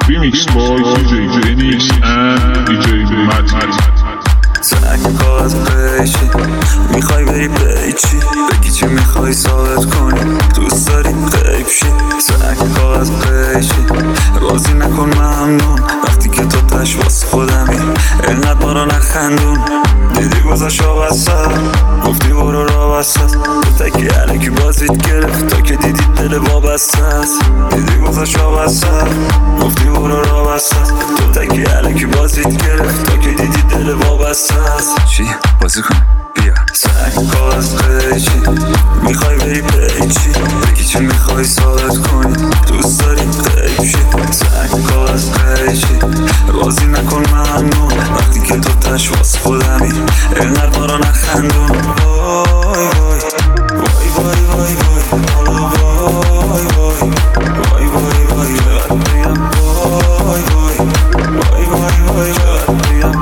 Remix by DJ Dennis and DJ Mati. سنگ از پیشی میخوای بری پیچی بگی چی میخوای ثابت کنی دوست داری غیب شی سنگ از پیشی بازی نکن ممنون وقتی که تو تش واسه خودمی اینقدر ما رو نخندون دیدی گذاشت وسط گفتی برو را وسط تو تکی علکی بازیت گرفت تا که دیدی دل وابسته است دیدی گذاشت وسط گفتی برو را وسط تو تکی علکی بازیت گرفت تا که دیدی دل وابسته است چی؟ بازی کن بیا سنگ از پیچی میخوای بری پیچی بگی چی میخوای ثابت کنی دوست داری غیب شی سنگ از پیچی بازی نکن ممنون وقتی که تو تش واسه خودمی اینقدر ما رو نخندون وای وای وای وای وای وای حالا وای وای وای وای وای چقدر بگم وای وای وای وای وای چقدر بگم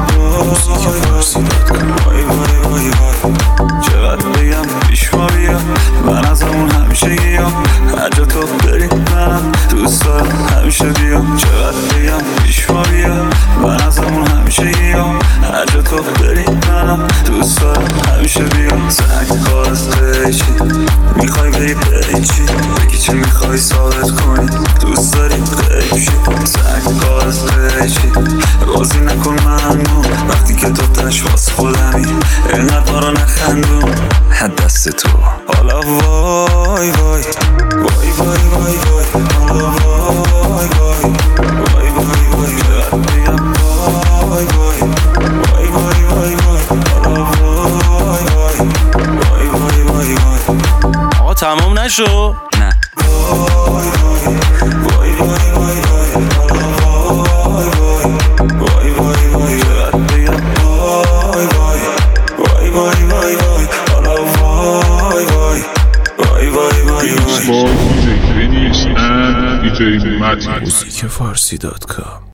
وای وای وای چقدر بگم پیش ما بیا من از همون همیشه گیام هر جا تو بری منم دوست دارم همیشه بیام چقدر بگم پیش ما بیا من از همون همیشه گیام هر جا تو بری منم دوست دارم همیشه بیام سنگ از پیچی میخوای بری پیچی بگی چی میخوای ثابت کنی دوست داری غیب شی سنگ از پیچی بازی نکن ممنون وقتی که تو تش واسه خودمی اینقدر ما رو نخندون دست تو حالا وای وای وای وای وای وای حالا وای وای وای وای وای چقدر بگم وای وای وای وای وای وای حالا وای وای وای وای وای وای آقا تمام نشو نه وای وای وای وای وای حالا وای وای وای وای وای چقدر بگم وای وای وای وای وای وای حالا وای وای وای وای وای Remix by DJ Dennis and DJ Mati. موزیک فارسی.com